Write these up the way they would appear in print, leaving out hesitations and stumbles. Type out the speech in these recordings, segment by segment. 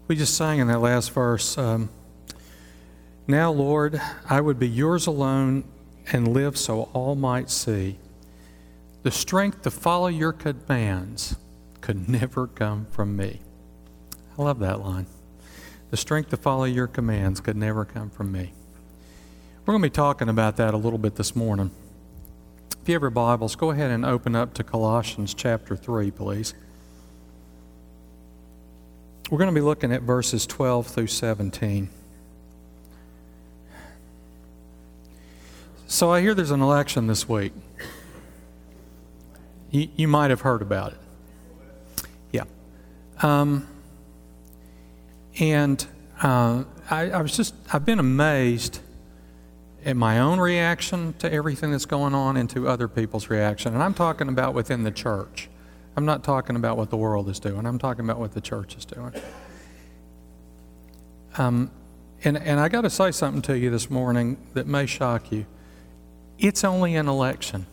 We just sang in that last verse, now, Lord, I would be yours alone and live so all might see. The strength to follow your commands could never come from me. I love that line. The strength to follow your commands could never come from me. We're going to be talking about that a little bit this morning. If you have your Bibles, go ahead and open up to Colossians chapter 3, please. We're going to be looking at verses 12 through 17. So I hear there's an election this week. You might have heard about it. Yeah. I've been amazed at my own reaction to everything that's going on and to other people's reaction. And I'm talking about within the church. I'm not talking about what the world is doing. I'm talking about what the church is doing. And I got to say something to you this morning that may shock you. It's only an election.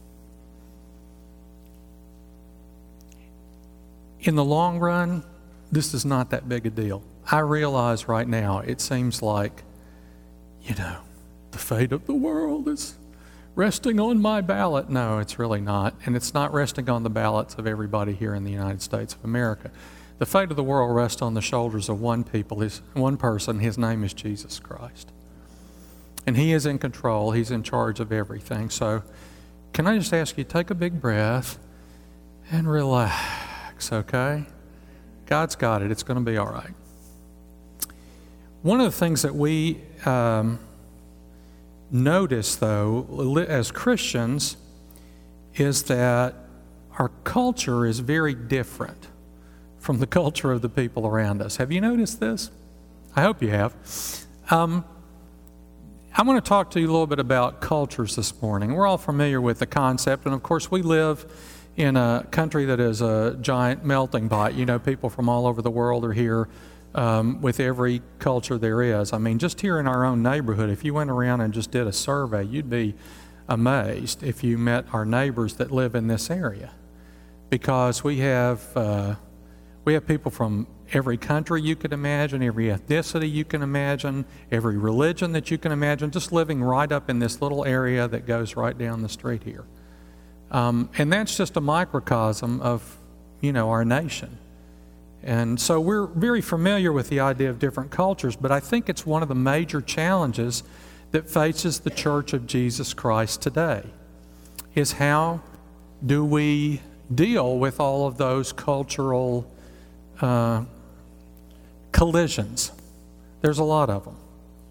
In the long run, this is not that big a deal. I realize right now it seems like, the fate of the world is resting on my ballot. No, it's really not. And it's not resting on the ballots of everybody here in the United States of America. The fate of the world rests on the shoulders of one person. His name is Jesus Christ. And He is in control. He's in charge of everything. So can I just ask you, take a big breath and relax, okay? God's got it. It's going to be all right. One of the things that we notice, though, as Christians, is that our culture is very different from the culture of the people around us. Have you noticed this? I hope you have. I want to talk to you a little bit about cultures this morning. We're all familiar with the concept, and of course we live in a country that is a giant melting pot. People from all over the world are here with every culture there is. I mean, just here in our own neighborhood, if you went around and just did a survey, you'd be amazed if you met our neighbors that live in this area. Because we have people from every country you could imagine, every ethnicity you can imagine, every religion that you can imagine, just living right up in this little area that goes right down the street here. And that's just a microcosm of, our nation. And so we're very familiar with the idea of different cultures, but I think it's one of the major challenges that faces the Church of Jesus Christ today, is how do we deal with all of those cultural collisions. There's a lot of them.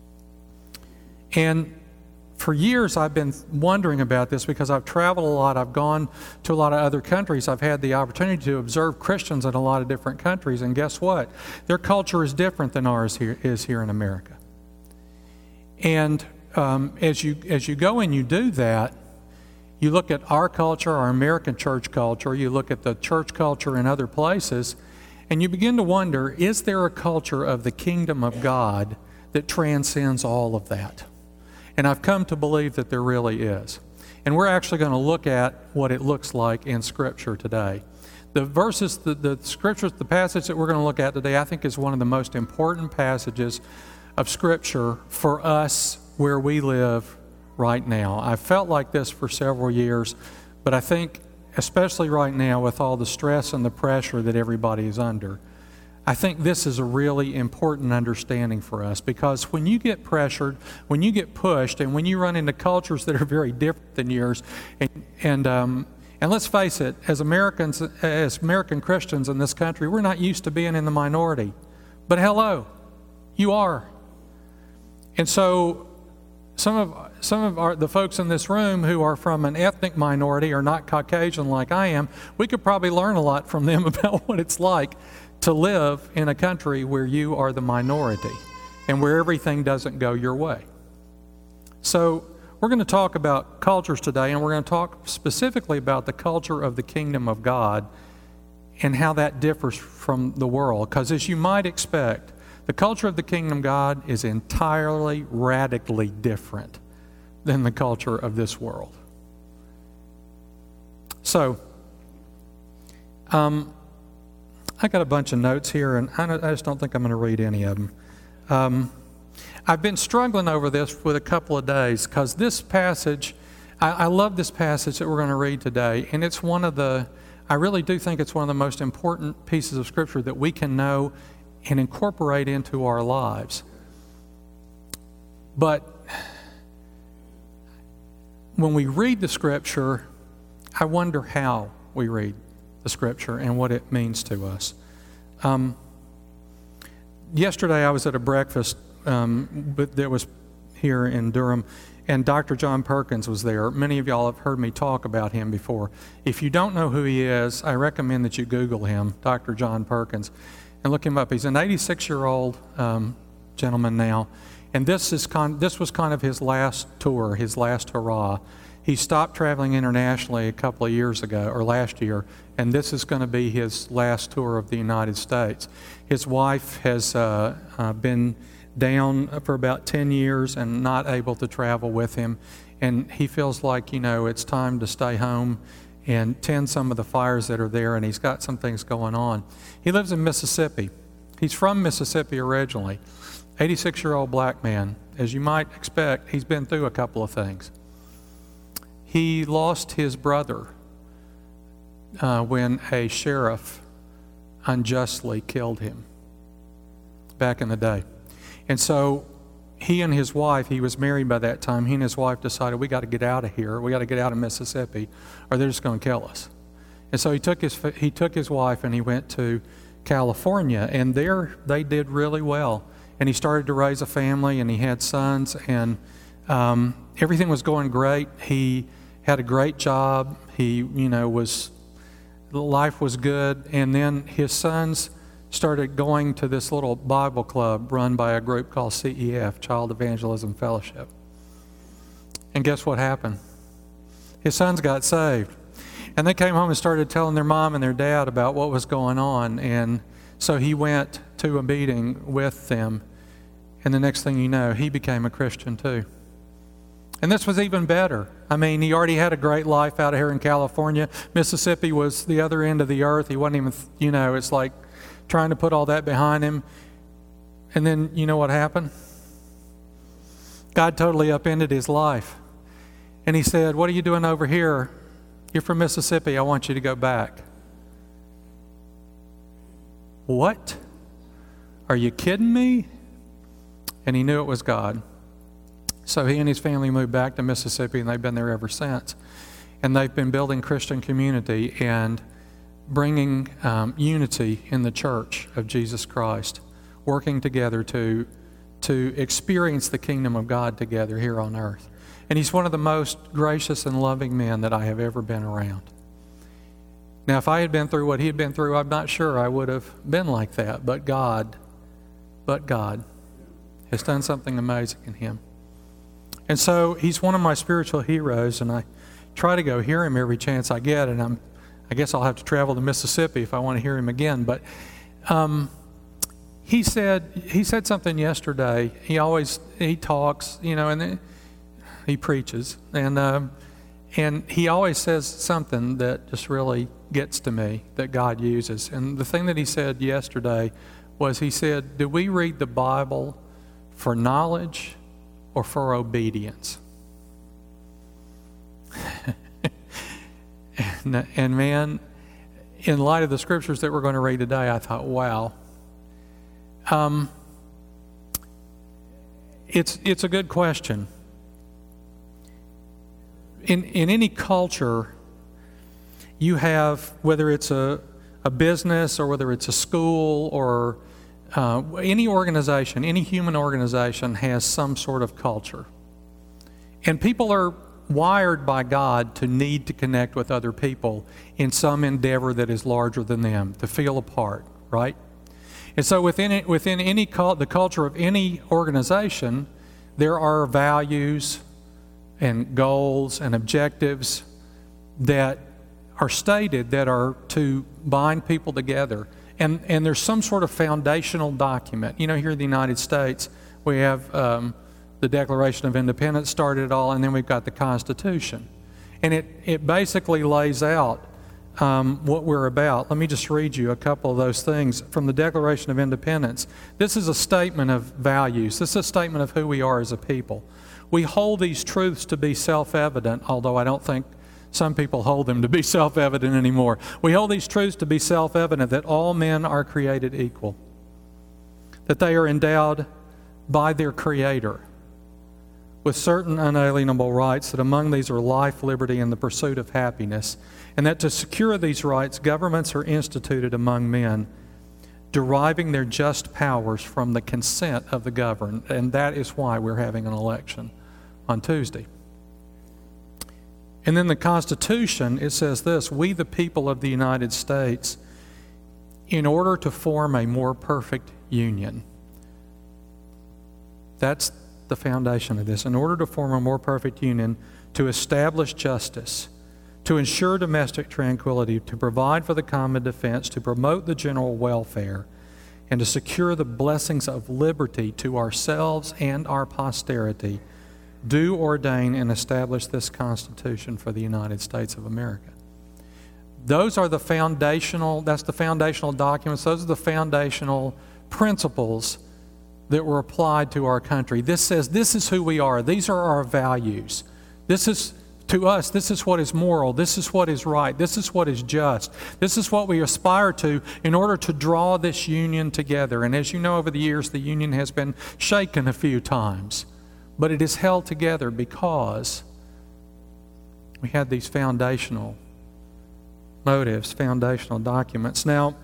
And for years I've been wondering about this because I've traveled a lot. I've gone to a lot of other countries. I've had the opportunity to observe Christians in a lot of different countries. And guess what? Their culture is different than ours is here in America. And as you go and you do that, you look at our culture, our American church culture, you look at the church culture in other places, and you begin to wonder, is there a culture of the kingdom of God that transcends all of that? And I've come to believe that there really is. And we're actually going to look at what it looks like in Scripture today. The verses, the Scriptures, the passage that we're going to look at today, I think is one of the most important passages of Scripture for us where we live right now. I've felt like this for several years, but I think especially right now with all the stress and the pressure that everybody is under, I think this is a really important understanding for us, because when you get pressured, when you get pushed, and when you run into cultures that are very different than yours, and let's face it, as Americans, as American Christians in this country, we're not used to being in the minority. But hello, you are. And so some of the folks in this room who are from an ethnic minority or not Caucasian like I am, we could probably learn a lot from them about what it's like to live in a country where you are the minority and where everything doesn't go your way. So we're going to talk about cultures today, and we're going to talk specifically about the culture of the kingdom of God and how that differs from the world. Because as you might expect, the culture of the kingdom of God is entirely, radically different than the culture of this world. So, I I got a bunch of notes here, and I just don't think I'm going to read any of them. I've been struggling over this for a couple of days because this passage, I love this passage that we're going to read today, and it's I really do think it's one of the most important pieces of Scripture that we can know and incorporate into our lives. But when we read the Scripture, I wonder how we read the Scripture and what it means to us. Yesterday I was at a breakfast that was here in Durham, and Dr. John Perkins was there. Many of y'all have heard me talk about him before. If you don't know who he is, I recommend that you Google him, Dr. John Perkins, and look him up. He's an 86-year-old gentleman now, and this was kind of his last tour, his last hurrah. He stopped traveling internationally a couple of years ago, or last year, and this is going to be his last tour of the United States. His wife has been down for about 10 years and not able to travel with him, and he feels like, it's time to stay home and tend some of the fires that are there, and he's got some things going on. He lives in Mississippi. He's from Mississippi originally. 86-year-old black man. As you might expect, he's been through a couple of things. He lost his brother when a sheriff unjustly killed him back in the day. And so he and his wife, he was married by that time, he and his wife decided, we got to get out of here. We got to get out of Mississippi or they're just going to kill us. And so he took his wife and he went to California, and there they did really well. And he started to raise a family, and he had sons, and everything was going great. He had a great job. Life was good. And then his sons started going to this little Bible club run by a group called CEF, Child Evangelism Fellowship. And guess what happened? His sons got saved. And they came home and started telling their mom and their dad about what was going on. And so he went to a meeting with them. And the next thing you know, he became a Christian too. And this was even better. I mean, he already had a great life out here in California. Mississippi was the other end of the earth. He wasn't even, it's like trying to put all that behind him. And then, you know what happened? God totally upended his life. And he said, what are you doing over here? You're from Mississippi. I want you to go back. What? Are you kidding me? And he knew it was God. So he and his family moved back to Mississippi, and they've been there ever since. And they've been building Christian community and bringing unity in the church of Jesus Christ, working together to experience the kingdom of God together here on earth. And he's one of the most gracious and loving men that I have ever been around. Now, if I had been through what he had been through, I'm not sure I would have been like that. But God has done something amazing in him. And so he's one of my spiritual heroes, and I try to go hear him every chance I get, and I guess I'll have to travel to Mississippi if I want to hear him again. But he said something yesterday. He talks, and then he preaches, and he always says something that just really gets to me that God uses. And the thing that he said yesterday was, he said, do we read the Bible for knowledge or for obedience? and man, in light of the scriptures that we're going to read today, I thought, wow. It's a good question. In any culture, you have, whether it's a business or whether it's a school or any organization, any human organization has some sort of culture. And people are wired by God to need to connect with other people in some endeavor that is larger than them, to feel a part, right? And so within the culture of any organization, there are values and goals and objectives that are stated that are to bind people together. And there's some sort of foundational document. Here in the United States, we have the Declaration of Independence started it all, and then we've got the Constitution. And it basically lays out what we're about. Let me just read you a couple of those things from the Declaration of Independence. This is a statement of values. This is a statement of who we are as a people. We hold these truths to be self-evident, although I don't think some people hold them to be self-evident anymore. We hold these truths to be self-evident, that all men are created equal, that they are endowed by their Creator with certain unalienable rights, that among these are life, liberty, and the pursuit of happiness, and that to secure these rights, governments are instituted among men, deriving their just powers from the consent of the governed, and that is why we're having an election on Tuesday. And then the Constitution, it says this: we, the people of the United States, in order to form a more perfect union. That's the foundation of this. In order to form a more perfect union, to establish justice, to ensure domestic tranquility, to provide for the common defense, to promote the general welfare, and to secure the blessings of liberty to ourselves and our posterity, do ordain and establish this Constitution for the United States of America. Those are the foundational, that's the foundational documents, those are the foundational principles that were applied to our country. This says this is who we are. These are our values. This is, to us, this is what is moral. This is what is right. This is what is just. This is what we aspire to in order to draw this union together. And as you know, over the years, the union has been shaken a few times. But it is held together because we had these foundational motives, foundational documents. Now,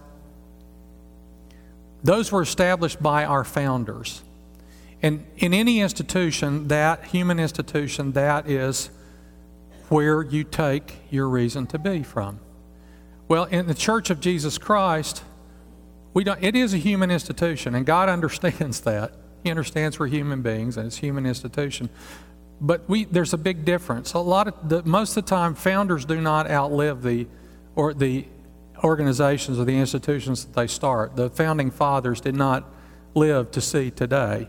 those were established by our founders. And in any institution, that human institution, that is where you take your reason to be from. Well, in the Church of Jesus Christ, it is a human institution, and God understands that. He understands we're human beings, and it's a human institution. But there's a big difference. Most of the time, founders do not outlive the organizations or the institutions that they start. The founding fathers did not live to see today.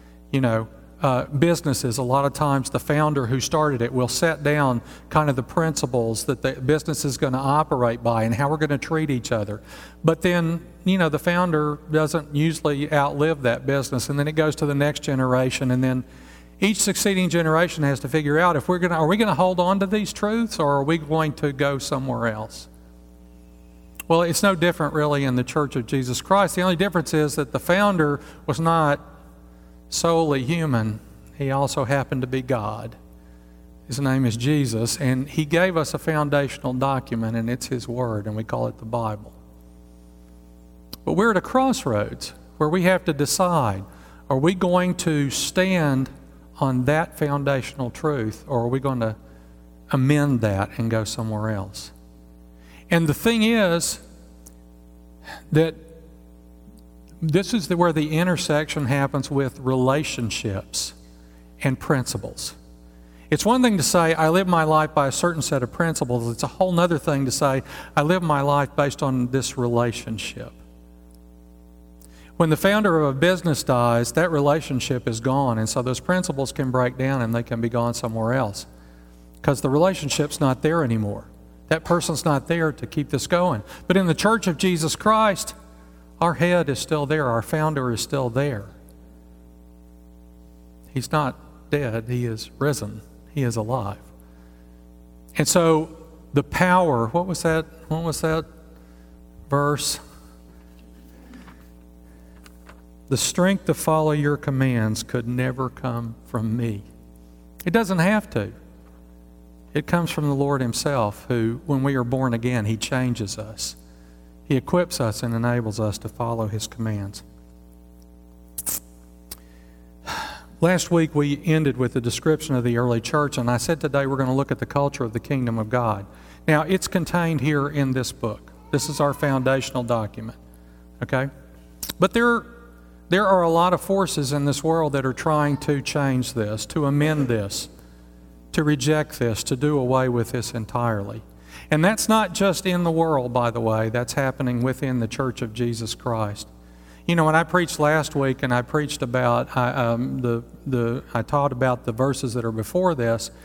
Businesses, a lot of times the founder who started it will set down kind of the principles that the business is going to operate by and how we're going to treat each other. But then, the founder doesn't usually outlive that business, and then it goes to the next generation, and then each succeeding generation has to figure out are we going to hold on to these truths, or are we going to go somewhere else? Well, it's no different really in the Church of Jesus Christ. The only difference is that the founder was not solely human. He also happened to be God. His name is Jesus, and He gave us a foundational document, and it's His Word, and we call it the Bible. But we're at a crossroads where we have to decide, are we going to stand on that foundational truth, or are we going to amend that and go somewhere else? And the thing is that this is where the intersection happens with relationships and principles. It's one thing to say, I live my life by a certain set of principles. It's a whole other thing to say, I live my life based on this relationship. When the founder of a business dies, that relationship is gone, and so those principles can break down and they can be gone somewhere else because the relationship's not there anymore. That person's not there to keep this going. But in the Church of Jesus Christ, our head is still there. Our founder is still there. He's not dead. He is risen. He is alive. And so the power, what was that verse? The strength to follow your commands could never come from me. It doesn't have to. It comes from the Lord Himself, who, when we are born again, He changes us. He equips us and enables us to follow His commands. Last week we ended with a description of the early church, and I said today we're going to look at the culture of the kingdom of God. Now, it's contained here in this book. This is our foundational document. Okay? But there are a lot of forces in this world that are trying to change this, to amend this, to reject this, to do away with this entirely. And that's not just in the world, by the way. That's happening within the Church of Jesus Christ. When I preached last week and I preached about, I taught about the verses that are before this,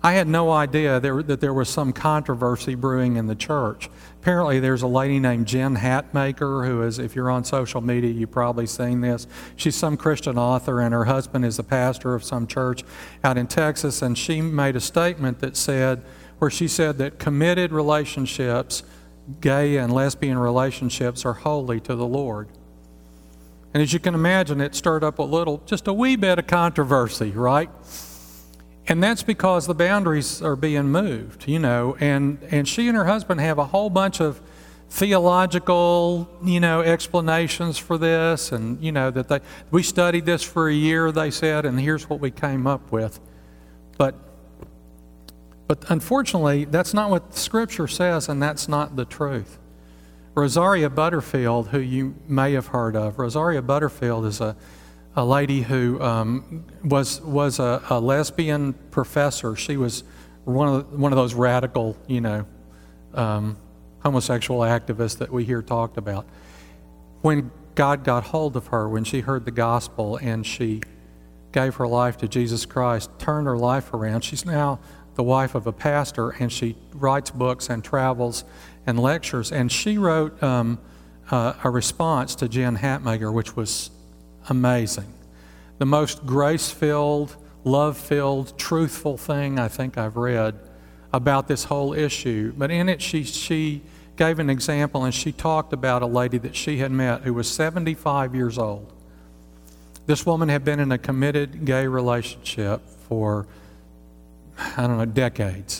I had no idea that there was some controversy brewing in the church. Apparently there's a lady named Jen Hatmaker who is, if you're on social media, you've probably seen this. She's some Christian author, and her husband is a pastor of some church out in Texas, and she made a statement where she said that committed relationships, gay and lesbian relationships, are holy to the Lord. And as you can imagine, it stirred up just a wee bit of controversy, right? And that's because the boundaries are being moved, and she and her husband have a whole bunch of theological, explanations for this, and, that we studied this for a year, they said, and here's what we came up with. But unfortunately, that's not what the Scripture says, and that's not the truth. Rosaria Butterfield, who you may have heard of, Rosaria Butterfield is a lady who was a lesbian professor. She was one of those radical, homosexual activists that we hear talked about. When God got hold of her, when she heard the gospel and she gave her life to Jesus Christ, turned her life around, she's now the wife of a pastor, and she writes books and travels and lectures. And she wrote a response to Jen Hatmaker, which was amazing. The most grace-filled, love-filled, truthful thing I think I've read about this whole issue. But in it, she gave an example, and she talked about a lady that she had met who was 75 years old. This woman had been in a committed gay relationship for, decades.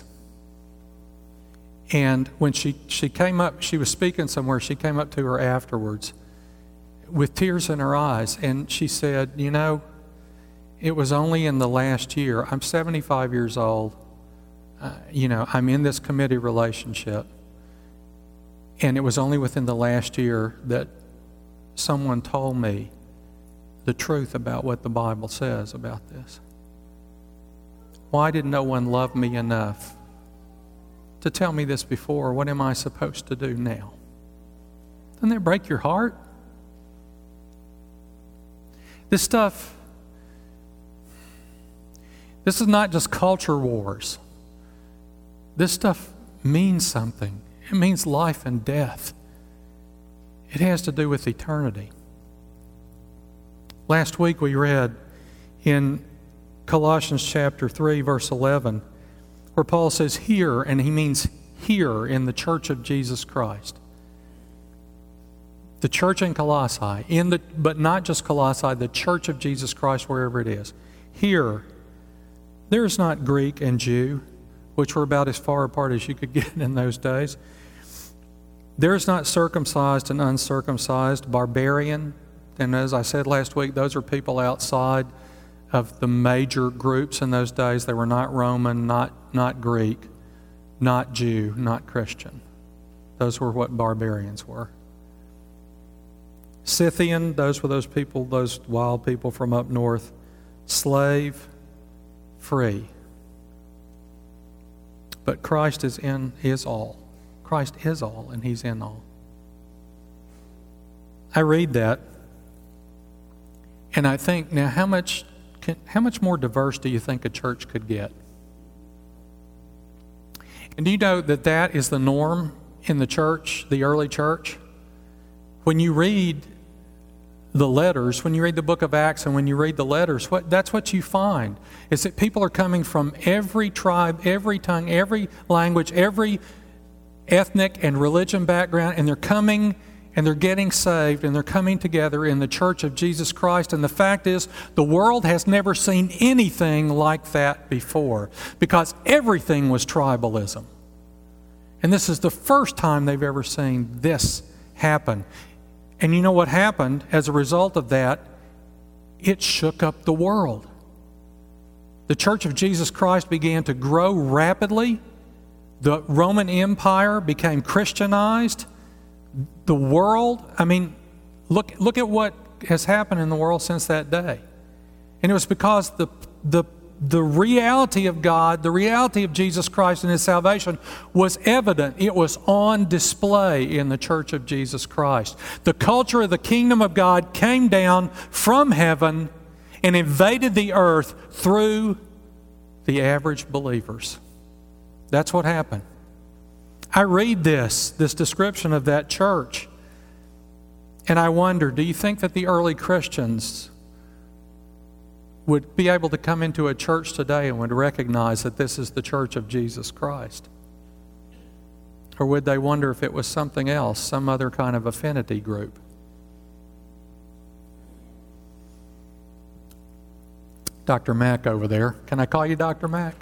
And when she came up, she was speaking somewhere, she came up to her afterwards with tears in her eyes, and she said, it was only in the last year, I'm 75 years old, I'm in this committed relationship, and it was only within the last year that someone told me the truth about what the Bible says about this. Why did no one love me enough to tell me this before? What am I supposed to do now? Doesn't that break your heart? This is not just culture wars. This stuff means something. It means life and death. It has to do with eternity. Last week we read in Colossians chapter 3, verse 11, where Paul says here, and he means here in the church of Jesus Christ. The church in Colossae, but not just Colossae, the church of Jesus Christ, wherever it is. Here, there is not Greek and Jew, which were about as far apart as you could get in those days. There is not circumcised and uncircumcised, barbarian. And as I said last week, those are people outside of the major groups in those days. They were not Roman, not Greek, not Jew, not Christian. Those were what barbarians were. Scythian, those were those people, those wild people from up north. Slave, free. But Christ is all. Christ is all, and He's in all. I read that, and I think, now how much more diverse do you think a church could get? And do you know that is the norm in the church, the early church? When you read the letters, when you read the book of Acts and when you read the letters, that's what you find, is that people are coming from every tribe, every tongue, every language, every ethnic and religion background, and they're coming and they're getting saved, and they're coming together in the church of Jesus Christ. And the fact is, the world has never seen anything like that before, because everything was tribalism. And this is the first time they've ever seen this happen. And you know what happened as a result of that? It shook up the world. The Church of Jesus Christ began to grow rapidly. The Roman Empire became Christianized. The world, look at what has happened in the world since that day. And it was because the reality of God, the reality of Jesus Christ and His salvation was evident. It was on display in the Church of Jesus Christ. The culture of the kingdom of God came down from heaven and invaded the earth through the average believers. That's what happened. I read this description of that church, and I wonder, do you think that the early Christians would be able to come into a church today and would recognize that this is the church of Jesus Christ? Or would they wonder if it was something else, some other kind of affinity group? Dr. Mack over there. Can I call you Dr. Mack?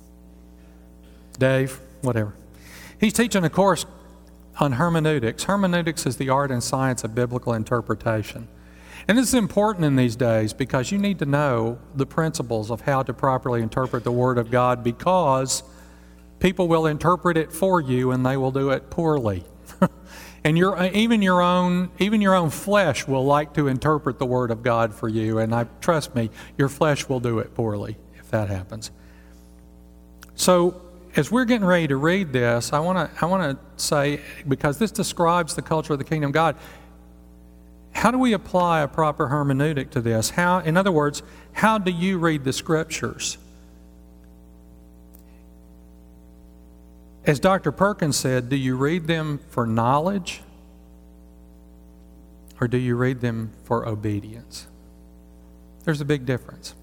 Dave? Whatever. He's teaching a course on hermeneutics. Hermeneutics is the art and science of biblical interpretation. And this is important in these days because you need to know the principles of how to properly interpret the Word of God, because people will interpret it for you and they will do it poorly. And even your own flesh will like to interpret the Word of God for you, and trust me, your flesh will do it poorly if that happens. So as we're getting ready to read this, I want to say, because this describes the culture of the kingdom of God, how do we apply a proper hermeneutic to this? In other words, how do you read the Scriptures? As Dr. Perkins said, do you read them for knowledge, or do you read them for obedience? There's a big difference.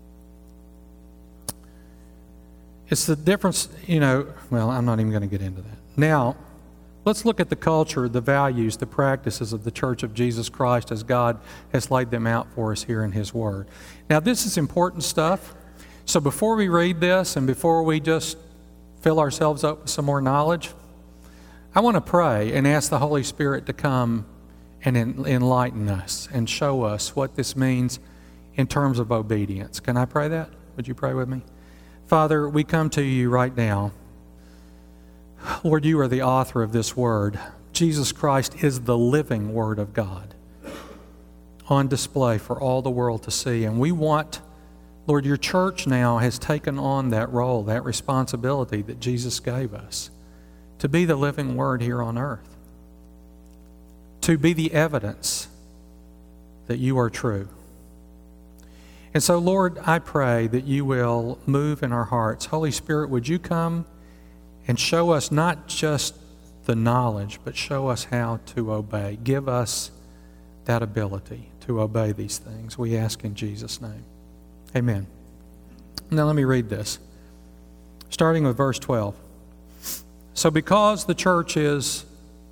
It's the difference, well, I'm not even going to get into that. Now, let's look at the culture, the values, the practices of the Church of Jesus Christ as God has laid them out for us here in His Word. Now, this is important stuff. So before we read this and before we just fill ourselves up with some more knowledge, I want to pray and ask the Holy Spirit to come and enlighten us and show us what this means in terms of obedience. Can I pray that? Would you pray with me? Father, we come to you right now. Lord, you are the author of this word. Jesus Christ is the living Word of God on display for all the world to see. And we want, Lord, your church now has taken on that role, that responsibility that Jesus gave us, to be the living Word here on earth, to be the evidence that you are true. And so, Lord, I pray that you will move in our hearts. Holy Spirit, would you come and show us not just the knowledge, but show us how to obey. Give us that ability to obey these things. We ask in Jesus' name. Amen. Now let me read this, starting with verse 12. So because the church is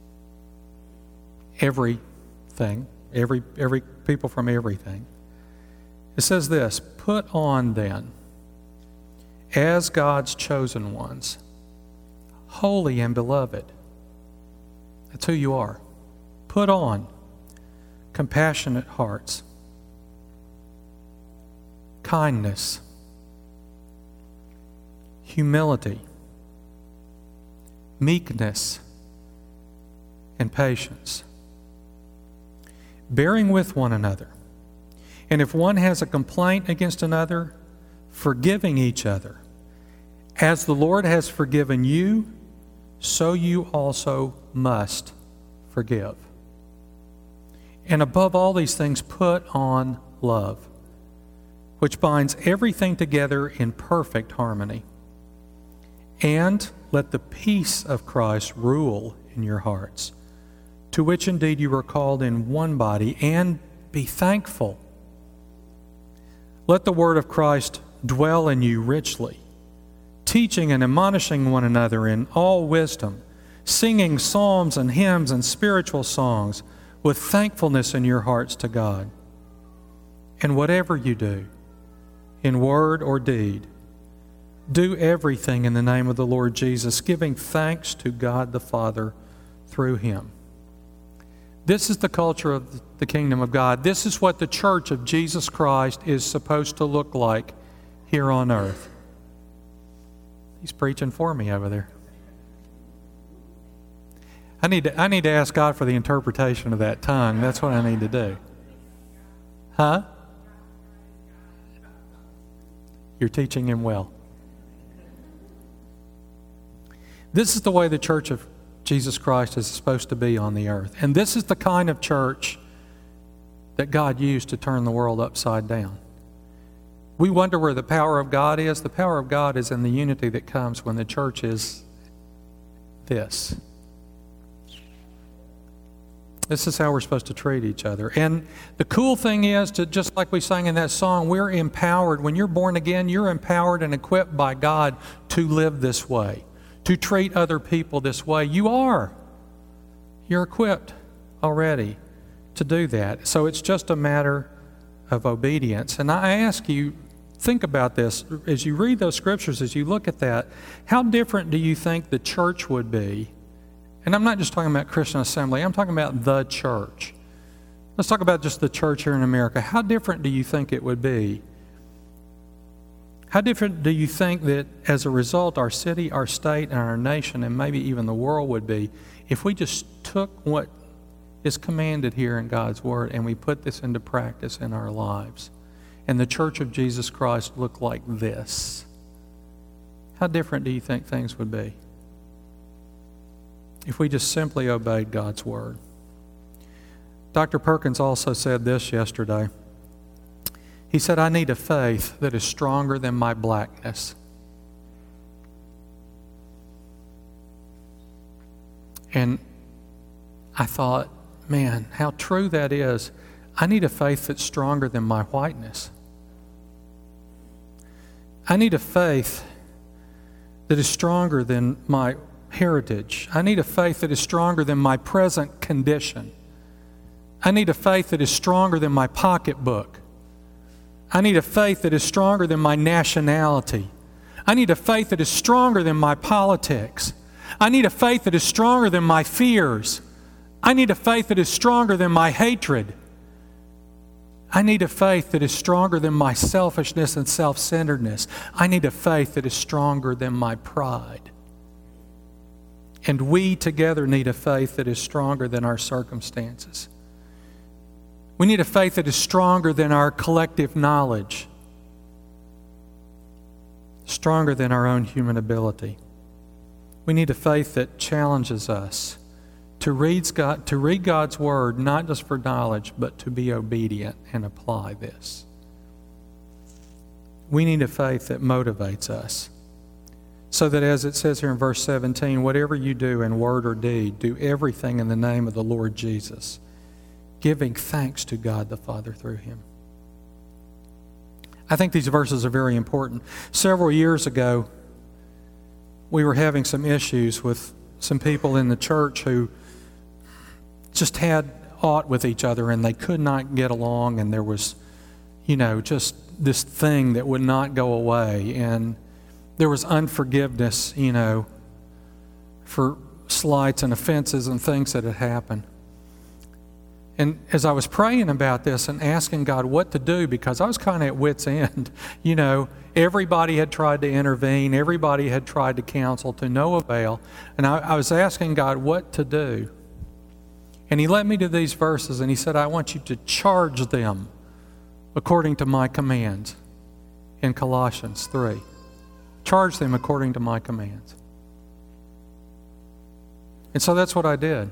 everything, every people from everything, it says this: put on then, as God's chosen ones, holy and beloved. That's who you are. Put on compassionate hearts, kindness, humility, meekness, and patience, bearing with one another. And if one has a complaint against another, forgiving each other. As the Lord has forgiven you, so you also must forgive. And above all these things, put on love, which binds everything together in perfect harmony. And let the peace of Christ rule in your hearts, to which indeed you were called in one body, and be thankful. Let the word of Christ dwell in you richly, teaching and admonishing one another in all wisdom, singing psalms and hymns and spiritual songs with thankfulness in your hearts to God. And whatever you do, in word or deed, do everything in the name of the Lord Jesus, giving thanks to God the Father through Him. This is the culture of the kingdom of God. This is what the church of Jesus Christ is supposed to look like here on earth. He's preaching for me over there. I need to ask God for the interpretation of that tongue. That's what I need to do. Huh? You're teaching him well. This is the way the church of Jesus Christ is supposed to be on the earth. And this is the kind of church that God used to turn the world upside down. We wonder where the power of God is. The power of God is in the unity that comes when the church is this. This is how we're supposed to treat each other. And the cool thing is, just like we sang in that song, we're empowered. When you're born again, you're empowered and equipped by God to live this way, to treat other people this way. You are. You're equipped already to do that. So it's just a matter of obedience. And I ask you, think about this. As you read those scriptures, as you look at that, how different do you think the church would be? And I'm not just talking about Christian Assembly. I'm talking about the church. Let's talk about just the church here in America. How different do you think it would be? How different do you think that as a result our city, our state, and our nation, and maybe even the world would be if we just took what is commanded here in God's Word and we put this into practice in our lives? And the Church of Jesus Christ looked like this. How different do you think things would be if we just simply obeyed God's Word? Dr. Perkins also said this yesterday. He said, I need a faith that is stronger than my blackness. And I thought, man, how true that is. I need a faith that's stronger than my whiteness. I need a faith that is stronger than my heritage. I need a faith that is stronger than my present condition. I need a faith that is stronger than my pocketbook. I need a faith that is stronger than my nationality. I need a faith that is stronger than my politics. I need a faith that is stronger than my fears. I need a faith that is stronger than my hatred. I need a faith that is stronger than my selfishness and self-centeredness. I need a faith that is stronger than my pride. And we together need a faith that is stronger than our circumstances. We need a faith that is stronger than our collective knowledge, stronger than our own human ability. We need a faith that challenges us to read God's Word, not just for knowledge, but to be obedient and apply this. We need a faith that motivates us, so that as it says here in verse 17, whatever you do in word or deed, do everything in the name of the Lord Jesus, giving thanks to God the Father through Him. I think these verses are very important. Several years ago, we were having some issues with some people in the church who just had aught with each other and they could not get along, and there was, just this thing that would not go away, and there was unforgiveness, for slights and offenses and things that had happened. And as I was praying about this and asking God what to do, because I was kind of at wit's end, everybody had tried to intervene, everybody had tried to counsel to no avail, and I was asking God what to do. And He led me to these verses, and He said, I want you to charge them according to my commands in Colossians 3. Charge them according to my commands. And so that's what I did.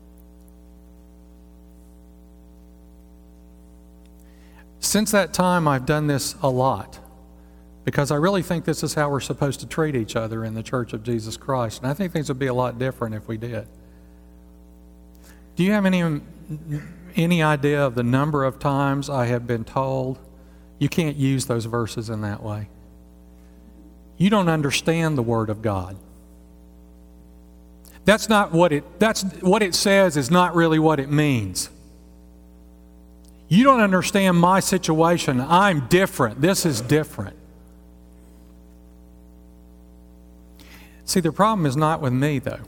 Since that time, I've done this a lot, because I really think this is how we're supposed to treat each other in the Church of Jesus Christ. And I think things would be a lot different if we did. Do you have any idea of the number of times I have been told, you can't use those verses in that way? You don't understand the Word of God. That's what it says is not really what it means. You don't understand my situation. I'm different. This is different. See, the problem is not with me, though.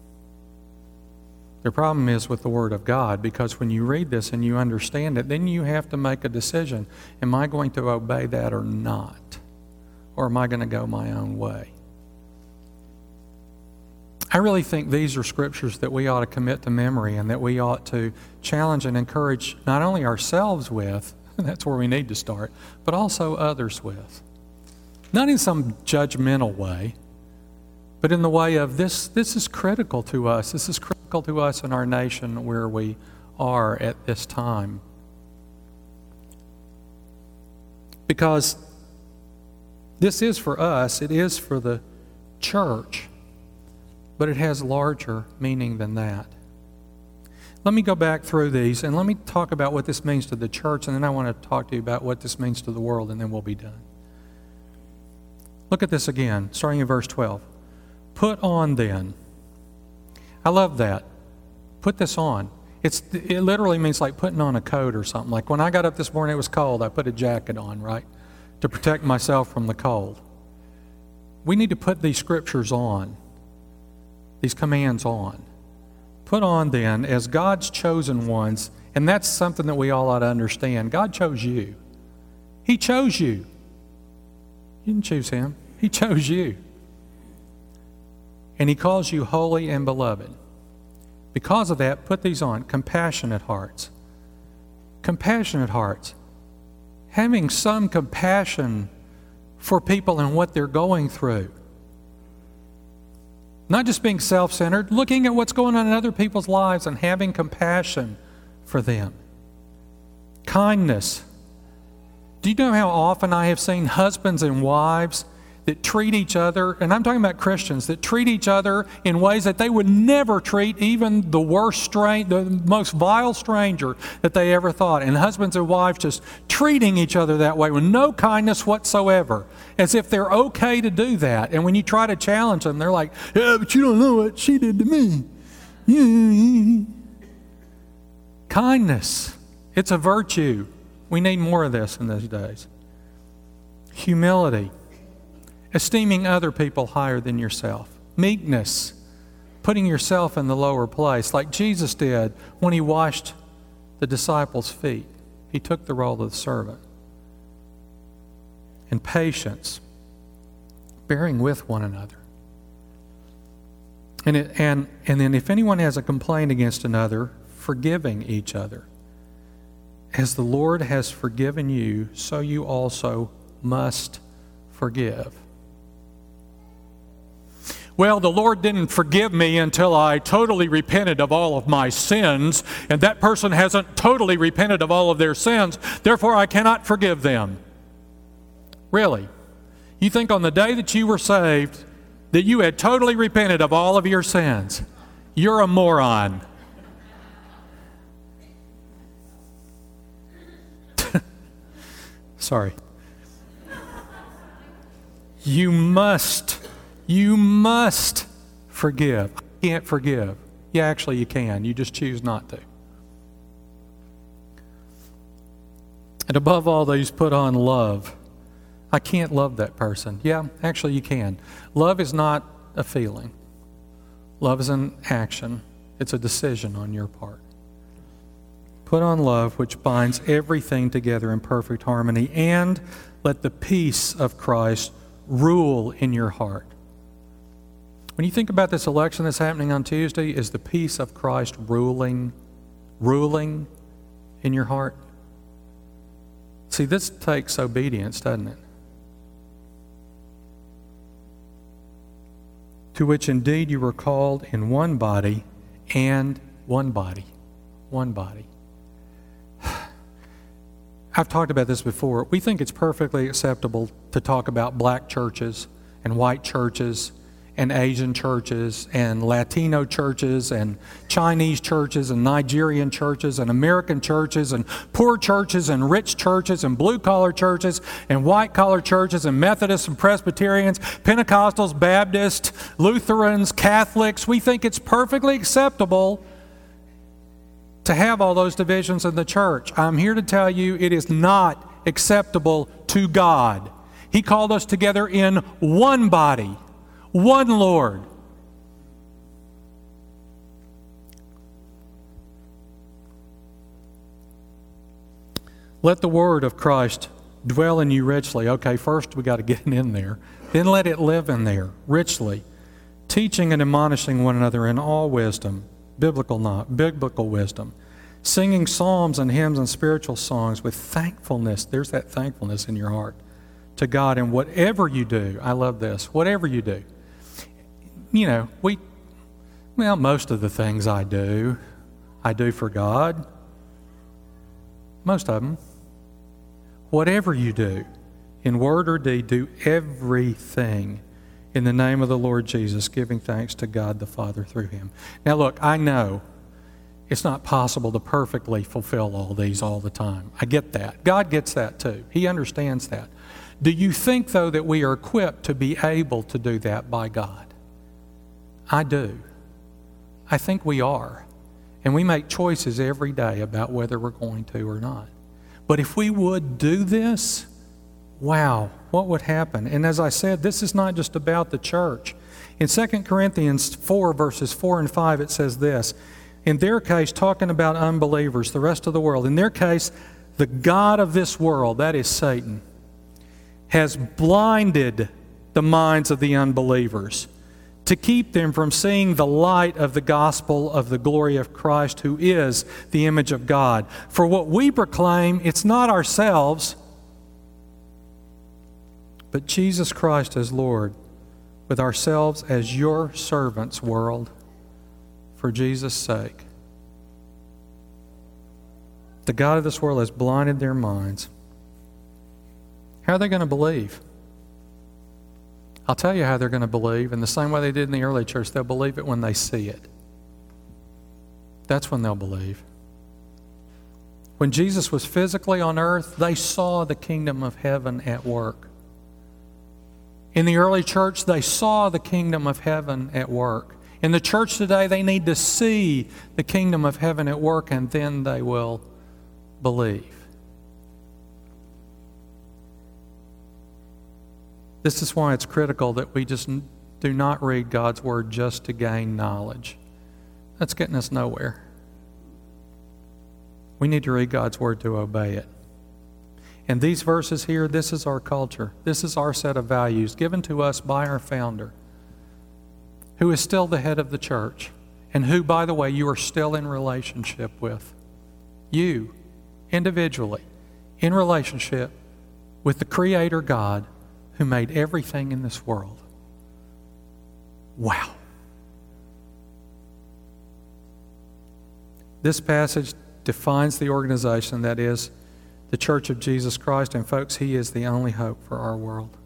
The problem is with the Word of God, because when you read this and you understand it, then you have to make a decision. Am I going to obey that or not? Or am I going to go my own way? I really think these are scriptures that we ought to commit to memory and that we ought to challenge and encourage not only ourselves with, and that's where we need to start, but also others with. Not in some judgmental way, but in the way of this is critical to us. This is critical to us in our nation where we are at this time. Because This is for us, it is for the church, but it has larger meaning than that. Let me go back through these and let me talk about what this means to the church, and then I want to talk to you about what this means to the world, and then we'll be done. Look at this again, starting in verse 12. Put on then. I love that. Put this on. It literally means like putting on a coat or something. Like when I got up this morning, it was cold. I put a jacket on, right, to protect myself from the cold. We need to put these scriptures on, these commands on. Put on then as God's chosen ones, and that's something that we all ought to understand. God chose you. He chose you. You didn't choose Him. He chose you. And He calls you holy and beloved. Because of that, put these on. Compassionate hearts. Compassionate hearts. Having some compassion for people and what they're going through. Not just being self-centered, looking at what's going on in other people's lives and having compassion for them. Kindness. Do you know how often I have seen husbands and wives that treat each other, and I'm talking about Christians, that treat each other in ways that they would never treat even the worst the most vile stranger that they ever thought. And husbands and wives just treating each other that way with no kindness whatsoever, as if they're okay to do that. And when you try to challenge them, they're like, yeah, but you don't know what she did to me. Kindness. It's a virtue. We need more of this in these days. Humility. Esteeming other people higher than yourself. Meekness. Putting yourself in the lower place, like Jesus did when He washed the disciples' feet. He took the role of the servant. And patience. Bearing with one another. And then if anyone has a complaint against another, forgiving each other. As the Lord has forgiven you, so you also must forgive. Well, the Lord didn't forgive me until I totally repented of all of my sins, and that person hasn't totally repented of all of their sins, therefore I cannot forgive them. Really? You think on the day that you were saved that you had totally repented of all of your sins? You're a moron. Sorry. You must forgive. I can't forgive. Yeah, actually you can. You just choose not to. And above all these, put on love. I can't love that person. Yeah, actually you can. Love is not a feeling. Love is an action. It's a decision on your part. Put on love, which binds everything together in perfect harmony, and let the peace of Christ rule in your heart. When you think about this election that's happening on Tuesday, is the peace of Christ ruling in your heart? See, this takes obedience, doesn't it? To which indeed you were called in one body, and one body. One body. I've talked about this before. We think it's perfectly acceptable to talk about black churches and white churches and Asian churches and Latino churches and Chinese churches and Nigerian churches and American churches and poor churches and rich churches and blue-collar churches and white-collar churches and Methodists and Presbyterians, Pentecostals, Baptists, Lutherans, Catholics. We think it's perfectly acceptable to have all those divisions in the church. I'm here to tell you it is not acceptable to God. He called us together in one body, one Lord. Let the word of Christ dwell in you richly. Okay, first we got to get it in there. Then let it live in there richly, teaching and admonishing one another in all wisdom, biblical wisdom, singing psalms and hymns and spiritual songs with thankfulness. There's that thankfulness in your heart to God. And whatever you do, I love this, whatever you do. You know, most of the things I do for God. Most of them. Whatever you do, In word or deed, do everything in the name of the Lord Jesus, giving thanks to God the Father through him. Now look, I know it's not possible to perfectly fulfill all these all the time. I get that. God gets that too. He understands that. Do you think, though, that we are equipped to be able to do that by God? I do. I think we are. And we make choices every day about whether we're going to or not. But if we would do this, wow, what would happen? And as I said, this is not just about the church. In 2 Corinthians 4, verses 4 and 5, it says this. In their case, talking about unbelievers, the rest of the world, in their case, the god of this world, that is Satan, has blinded the minds of the unbelievers to keep them from seeing the light of the gospel of the glory of Christ, who is the image of God. For what we proclaim, it's not ourselves, but Jesus Christ as Lord, with ourselves as your servants, world, for Jesus' sake. The god of this world has blinded their minds. How are they going to believe? I'll tell you how they're going to believe. In the same way they did in the early church, they'll believe it when they see it. That's when they'll believe. When Jesus was physically on earth, they saw the kingdom of heaven at work. In the early church, they saw the kingdom of heaven at work. In the church today, they need to see the kingdom of heaven at work, and then they will believe. This is why it's critical that we just do not read God's Word just to gain knowledge. That's getting us nowhere. We need to read God's Word to obey it. And these verses here, this is our culture. This is our set of values given to us by our founder, who is still the head of the church, and who, by the way, you are still in relationship with. You, individually, in relationship with the Creator God who made everything in this world. Wow. This passage defines the organization that is the Church of Jesus Christ, and folks, He is the only hope for our world.